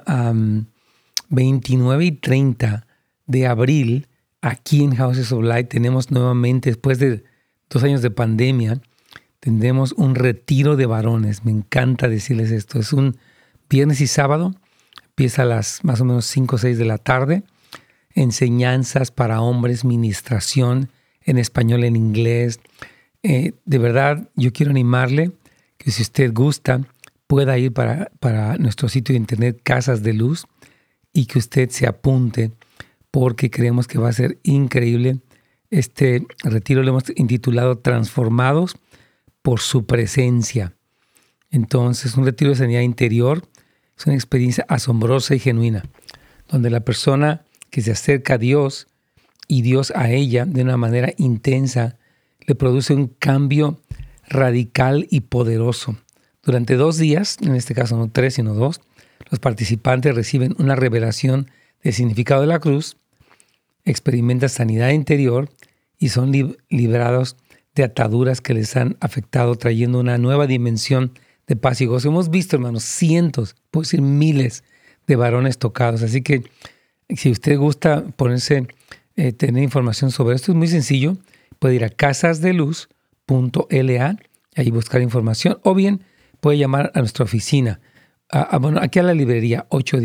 29 y 30 de abril, aquí en Houses of Light, tenemos nuevamente, después de 2 años de pandemia, tendremos un retiro de varones. Me encanta decirles esto. Es un viernes y sábado. Empieza a las más o menos 5 o 6 de la tarde. Enseñanzas para hombres, ministración en español, en inglés. De verdad, yo quiero animarle que si usted gusta, pueda ir para nuestro sitio de internet Casas de Luz y que usted se apunte, porque creemos que va a ser increíble. Este retiro lo hemos intitulado Transformados por su presencia. Entonces, un retiro de sanidad interior es una experiencia asombrosa y genuina, donde la persona que se acerca a Dios y Dios a ella de una manera intensa le produce un cambio radical y poderoso. Durante 2 días, en este caso no 3 sino 2, los participantes reciben una revelación del significado de la cruz, experimentan sanidad interior y son librados de ataduras que les han afectado, trayendo una nueva dimensión de paz y gozo. Hemos visto, hermanos, cientos, puedo decir miles de varones tocados. Así que si usted gusta tener información sobre esto, es muy sencillo. Puede ir a casasdeluz.la y ahí buscar información, o bien puede llamar a nuestra oficina. Aquí a la librería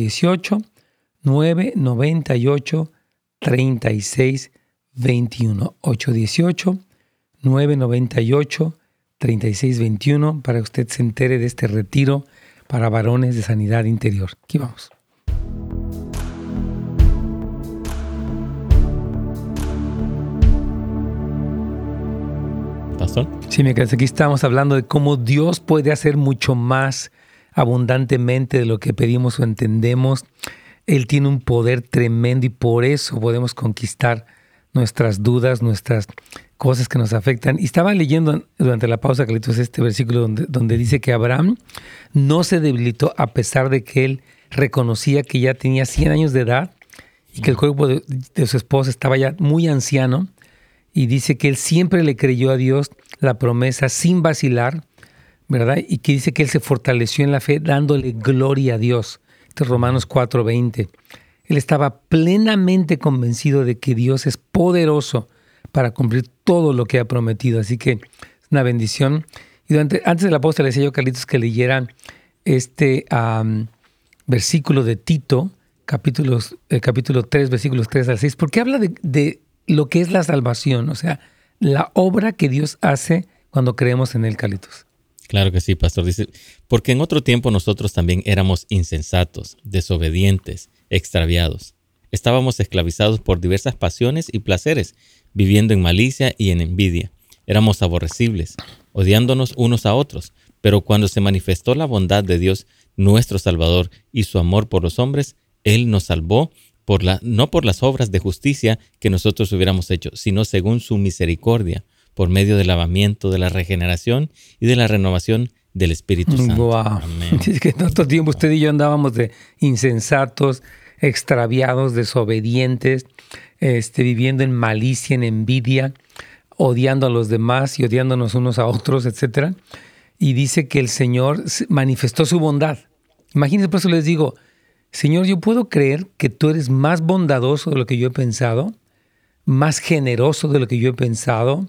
818-998-3621. 818-998-3621 para que usted se entere de este retiro para varones de sanidad interior. Aquí vamos. ¿Pastor? Sí, aquí estamos hablando de cómo Dios puede hacer mucho más abundantemente de lo que pedimos o entendemos. Él tiene un poder tremendo y por eso podemos conquistar nuestras dudas, nuestras cosas que nos afectan. Y estaba leyendo durante la pausa, Carlitos, este versículo donde dice que Abraham no se debilitó a pesar de que él reconocía que ya tenía 100 años de edad y que el cuerpo de su esposa estaba ya muy anciano. Y dice que él siempre le creyó a Dios la promesa sin vacilar, ¿verdad? Y que dice que él se fortaleció en la fe dándole gloria a Dios. Este es Romanos 4:20. Él estaba plenamente convencido de que Dios es poderoso para cumplir todo lo que ha prometido. Así que es una bendición. Y antes de la pausa le decía yo, Carlitos, que leyeran este versículo de Tito, capítulo 3, versículos 3 al 6, porque habla de lo que es la salvación, o sea, la obra que Dios hace cuando creemos en Él, Carlitos. Claro que sí, pastor. Dice, porque en otro tiempo nosotros también éramos insensatos, desobedientes, extraviados. Estábamos esclavizados por diversas pasiones y placeres, viviendo en malicia y en envidia. Éramos aborrecibles, odiándonos unos a otros. Pero cuando se manifestó la bondad de Dios, nuestro Salvador, y su amor por los hombres, Él nos salvó no por las obras de justicia que nosotros hubiéramos hecho, sino según su misericordia, por medio del lavamiento, de la regeneración y de la renovación del Espíritu Santo. Wow. Amén. Es que en otro tiempo usted y yo andábamos de insensatos, extraviados, desobedientes, viviendo en malicia, en envidia, odiando a los demás y odiándonos unos a otros, etc. Y dice que el Señor manifestó su bondad. Imagínense, por eso les digo, Señor, yo puedo creer que tú eres más bondadoso de lo que yo he pensado, más generoso de lo que yo he pensado,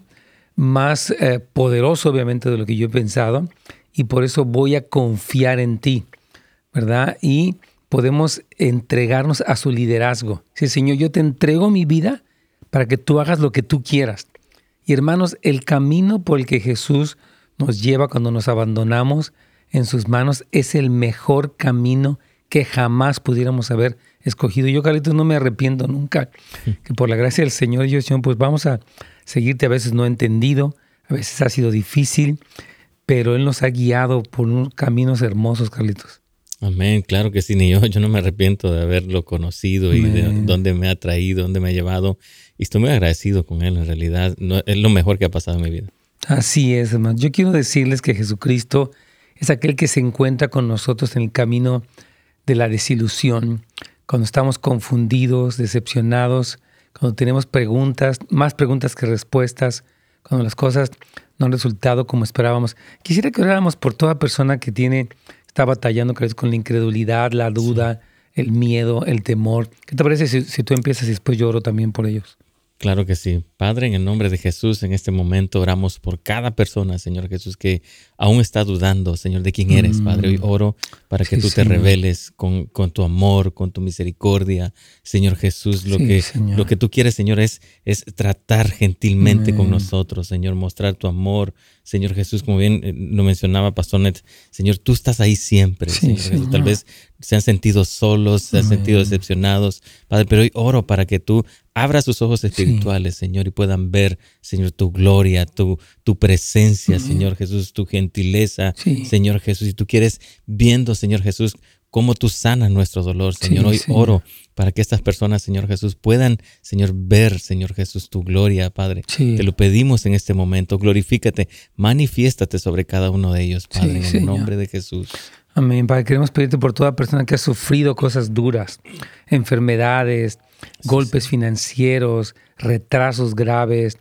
más poderoso obviamente de lo que yo he pensado, y por eso voy a confiar en ti, ¿verdad? Y podemos entregarnos a su liderazgo. Sí, Señor, yo te entrego mi vida para que tú hagas lo que tú quieras. Y hermanos, el camino por el que Jesús nos lleva cuando nos abandonamos en sus manos es el mejor camino que jamás pudiéramos haber escogido. Yo, Carlitos, no me arrepiento nunca, que por la gracia del Señor, pues vamos a seguirte. A veces no he entendido, a veces ha sido difícil, pero Él nos ha guiado por unos caminos hermosos, Carlitos. Amén, claro que sí, ni yo no me arrepiento de haberlo conocido. Amén. Y de dónde me ha traído, dónde me ha llevado. Y estoy muy agradecido con Él, en realidad. Es lo mejor que ha pasado en mi vida. Así es, hermano. Yo quiero decirles que Jesucristo es aquel que se encuentra con nosotros en el camino de la desilusión, cuando estamos confundidos, decepcionados, cuando tenemos preguntas, más preguntas que respuestas, cuando las cosas no han resultado como esperábamos. Quisiera que oráramos por toda persona que está batallando con la incredulidad, la duda, sí, el miedo, el temor. ¿Qué te parece si tú empiezas y después yo oro también por ellos? Claro que sí. Padre, en el nombre de Jesús, en este momento oramos por cada persona, Señor Jesús, que aún está dudando, Señor, de quién eres, Padre. Hoy oro para que tú te reveles con tu amor, con tu misericordia, Señor Jesús. Lo que tú quieres, Señor, es tratar gentilmente con nosotros, Señor, mostrar tu amor, Señor Jesús, como bien lo mencionaba Pastor Ned. Señor, tú estás ahí siempre, Señor Jesús. Tal vez se han sentido solos, se han sentido decepcionados, Padre, pero hoy oro para que tú abra sus ojos espirituales, Señor, y puedan ver, Señor, tu gloria, tu presencia, Señor Jesús, tu gentileza, Señor Jesús. Y tú quieres viendo, Señor Jesús, cómo tú sanas nuestro dolor, Señor. Hoy oro para que estas personas, Señor Jesús, puedan, Señor, ver, Señor Jesús, tu gloria, Padre. Te lo pedimos en este momento. Glorifícate, manifiéstate sobre cada uno de ellos, Padre, en el nombre de Jesús. Amén, Padre. Queremos pedirte por toda persona que ha sufrido cosas duras, enfermedades, golpes financieros, retrasos graves,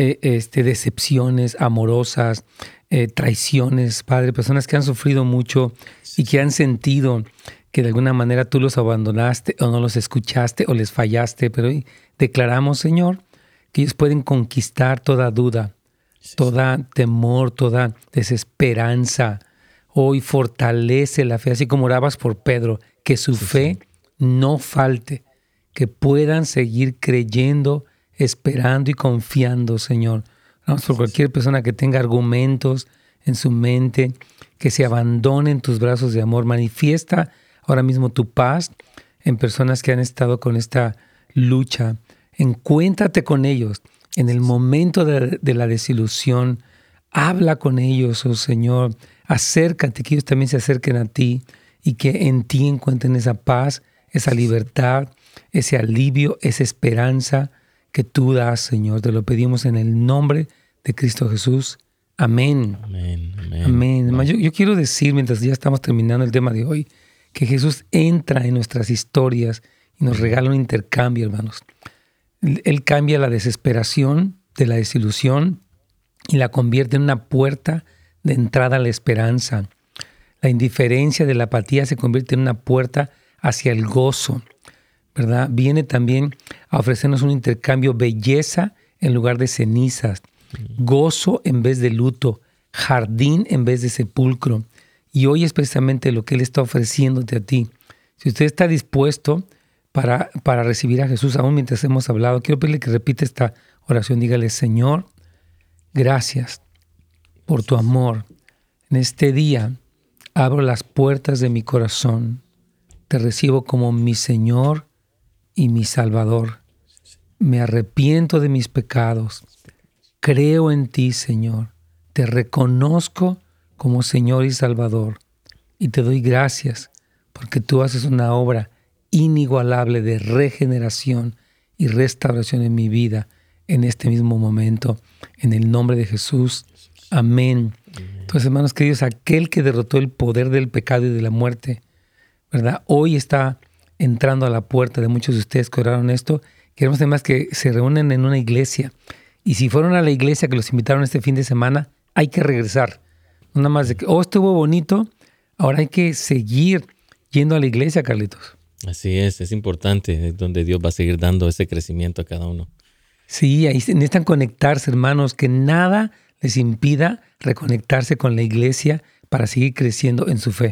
decepciones amorosas, traiciones, Padre, personas que han sufrido mucho y que han sentido que de alguna manera tú los abandonaste o no los escuchaste o les fallaste, pero hoy declaramos, Señor, que ellos pueden conquistar toda duda, toda temor, toda desesperanza. Hoy fortalece la fe, así como orabas por Pedro, que su fe no falte, que puedan seguir creyendo, esperando y confiando, Señor. Vamos por cualquier persona que tenga argumentos en su mente, que se abandone en tus brazos de amor. Manifiesta ahora mismo tu paz en personas que han estado con esta lucha. Encuéntrate con ellos en el momento de la desilusión. Habla con ellos, oh Señor. Acércate, que ellos también se acerquen a ti y que en ti encuentren esa paz, esa libertad, ese alivio, esa esperanza que tú das, Señor. Te lo pedimos en el nombre de Cristo Jesús. Amén. Amén. Amén. Amén. Yo quiero decir, mientras ya estamos terminando el tema de hoy, que Jesús entra en nuestras historias y nos regala un intercambio, hermanos. Él cambia la desesperación de la desilusión y la convierte en una puerta de entrada a la esperanza. La indiferencia de la apatía se convierte en una puerta hacia el gozo, ¿verdad? Viene también a ofrecernos un intercambio, belleza en lugar de cenizas, gozo en vez de luto, jardín en vez de sepulcro. Y hoy es precisamente lo que Él está ofreciéndote a ti. Si usted está dispuesto para recibir a Jesús, aún mientras hemos hablado. Quiero pedirle que repita esta oración. Dígale: Señor, gracias por tu amor. En este día abro las puertas de mi corazón. Te recibo como mi Señor y mi Salvador. Me arrepiento de mis pecados. Creo en ti, Señor. Te reconozco como Señor y Salvador. Y te doy gracias porque tú haces una obra inigualable de regeneración y restauración en mi vida en este mismo momento. En el nombre de Jesús. Amén. Entonces, hermanos queridos, aquel que derrotó el poder del pecado y de la muerte, ¿verdad? Hoy está entrando a la puerta de muchos de ustedes que oraron esto. Queremos además que se reúnen en una iglesia. Y si fueron a la iglesia que los invitaron este fin de semana, hay que regresar. No nada más de que, estuvo bonito, ahora hay que seguir yendo a la iglesia, Carlitos. Así es importante, es donde Dios va a seguir dando ese crecimiento a cada uno. Sí, ahí necesitan conectarse, hermanos, que nada les impida reconectarse con la iglesia para seguir creciendo en su fe.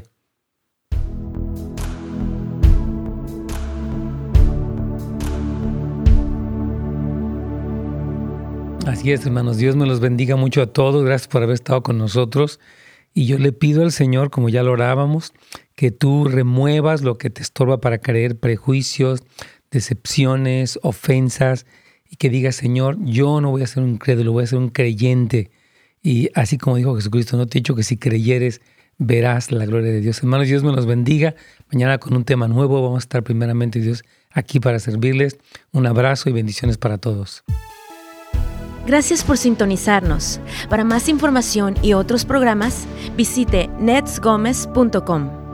Así es, hermanos. Dios me los bendiga mucho a todos. Gracias por haber estado con nosotros. Y yo le pido al Señor, como ya lo orábamos, que tú remuevas lo que te estorba para creer, prejuicios, decepciones, ofensas, y que digas: Señor, yo no voy a ser un incrédulo, voy a ser un creyente. Y así como dijo Jesucristo, no te he dicho que si creyeres verás la gloria de Dios. Hermanos, Dios me los bendiga. Mañana con un tema nuevo vamos a estar primeramente, Dios, aquí para servirles. Un abrazo y bendiciones para todos. Gracias por sintonizarnos. Para más información y otros programas, visite netsgomez.com.